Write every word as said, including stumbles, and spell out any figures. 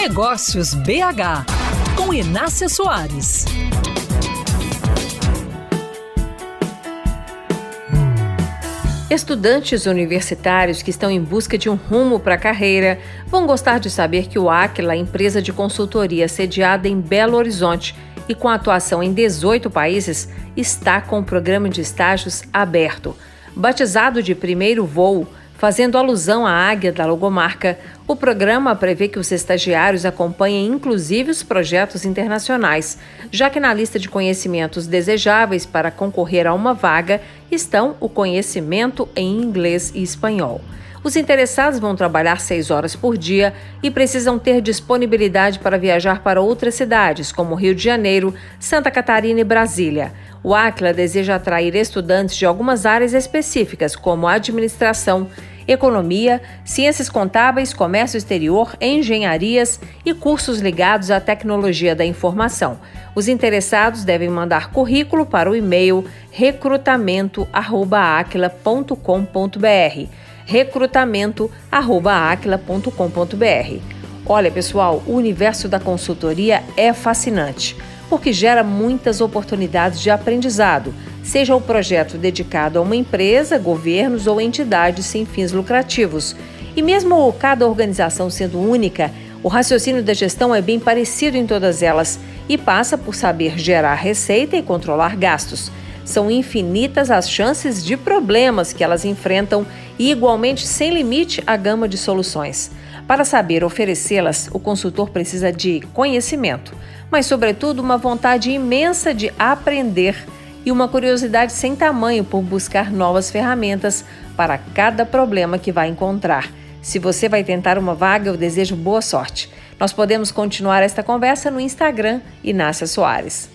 Negócios B H, com Inácia Soares. Estudantes universitários que estão em busca de um rumo para a carreira vão gostar de saber que o Aquila, empresa de consultoria sediada em Belo Horizonte e com atuação em dezoito países, está com o programa de estágios aberto. Batizado de Primeiro Voo, fazendo alusão à águia da logomarca, o programa prevê que os estagiários acompanhem inclusive os projetos internacionais, já que na lista de conhecimentos desejáveis para concorrer a uma vaga estão o conhecimento em inglês e espanhol. Os interessados vão trabalhar seis horas por dia e precisam ter disponibilidade para viajar para outras cidades, como Rio de Janeiro, Santa Catarina e Brasília. O Aquila deseja atrair estudantes de algumas áreas específicas, como administração, economia, ciências contábeis, comércio exterior, engenharias e cursos ligados à tecnologia da informação. Os interessados devem mandar currículo para o e-mail recrutamento arroba aquila ponto com ponto br. recrutamento arroba aquila ponto com ponto br. Olha, pessoal, o universo da consultoria é fascinante, porque gera muitas oportunidades de aprendizado, seja o projeto dedicado a uma empresa, governos ou entidades sem fins lucrativos. E mesmo cada organização sendo única, o raciocínio da gestão é bem parecido em todas elas e passa por saber gerar receita e controlar gastos. São infinitas as chances de problemas que elas enfrentam e igualmente sem limite a gama de soluções. Para saber oferecê-las, o consultor precisa de conhecimento, mas sobretudo uma vontade imensa de aprender e uma curiosidade sem tamanho por buscar novas ferramentas para cada problema que vai encontrar. Se você vai tentar uma vaga, eu desejo boa sorte. Nós podemos continuar esta conversa no Instagram, Inácia Soares.